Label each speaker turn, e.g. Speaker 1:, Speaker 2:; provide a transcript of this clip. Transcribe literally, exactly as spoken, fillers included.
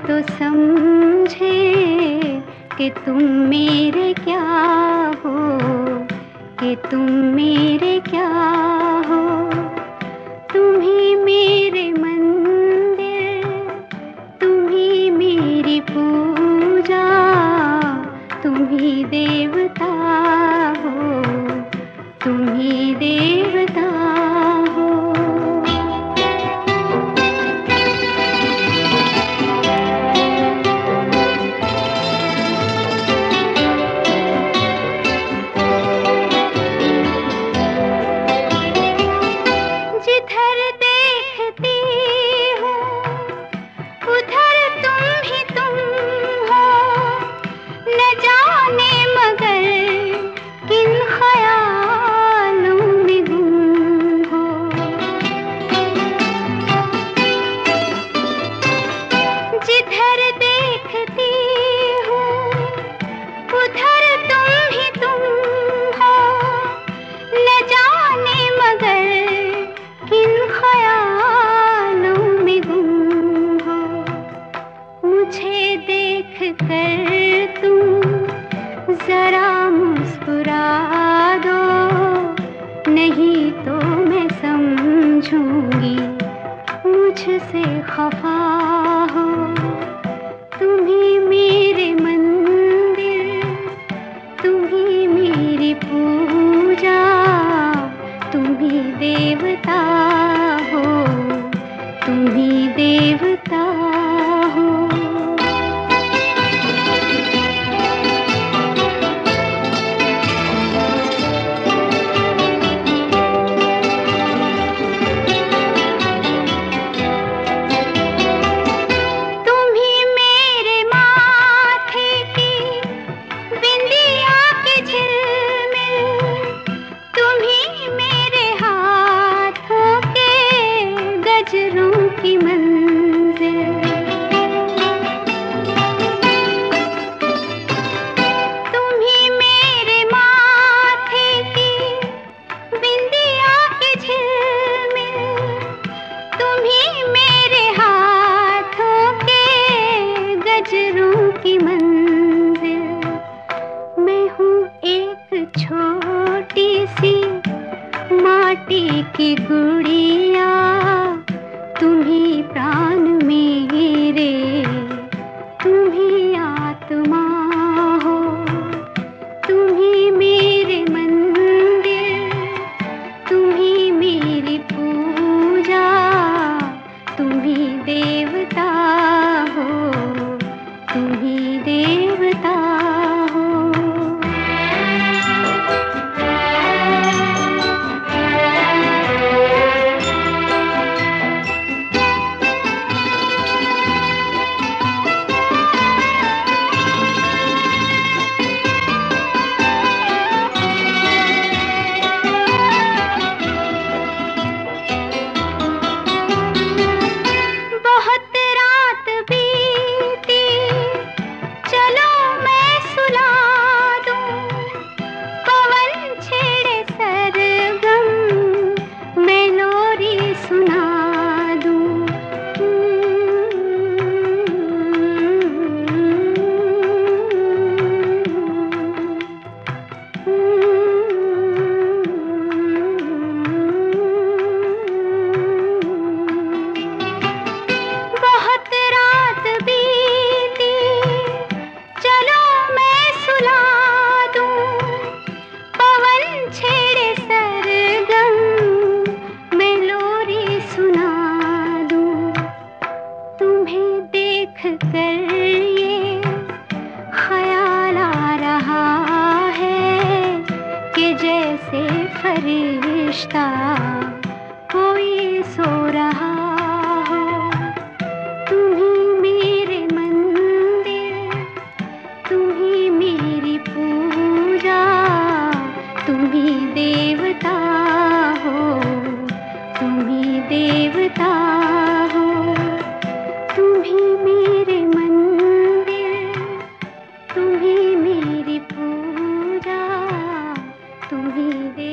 Speaker 1: तो समझे कि तुम मेरे क्या हो, कि तुम मेरे क्या हो। तुम ही मेरे मंदिर, तुम ही मेरी पूजा, तुम ही देवता हो, तुम ही देवता हो। जिधर देखती हूँ उधर तुम ही तुम हो, न जाने मगर किन ख्यालों में गुम हो। जिधर देखती हूँ उधर तुम ही तुम हो, न जाने मगर किन ख्यालों में गुम हो। मुझे देख कर तुम जरा मुस्कुरा दो, नहीं तो मैं समझूंगी मुझसे खफा हो। तुम ही मेरे मंदिर, तुम ही मेरी पूजा, तुम ही देवता हो, तुम ही देवता हो। तुम ही मेरे माथे की बिंदिया के झिलमिल, तुम ही मेरे हाथों के गजरों की मंजिल। तुम ही मेरे माथे की बिंदिया के झिलमिल, तुम ही मेरे हाथों के गजरों की मंजिल। मैं हूँ एक छोटी सी माटी की गुड़िया, तुम ही प्राण मेरे, तुम ही आत्मा हो। तुम ही मेरे मंदिर, तुम ही मेरी पूजा, तुम ही देवता हो, तुम ही देवता हो। बहुत रात बीती, चलो मैं सुला दूं, पवन छेड़े सरगम, मैं लोरी सुना दूं। बहुत रात बीती, चलो मैं सुला दूं, पवन छेड़े सरगम, मैं लोरी सुना दूं। तुम्हें देख कर ये ख्याल आ रहा है कि जैसे फरिश्ता कोई सो रहा हो। तुम ही मेरे मंदिर, तुम ही मेरी पूजा, तुम ही देवता हो, तुम ही देवता हो। तुम ही मेरे मंदिर, तुम ही मेरी पूजा, तुम ही देवता।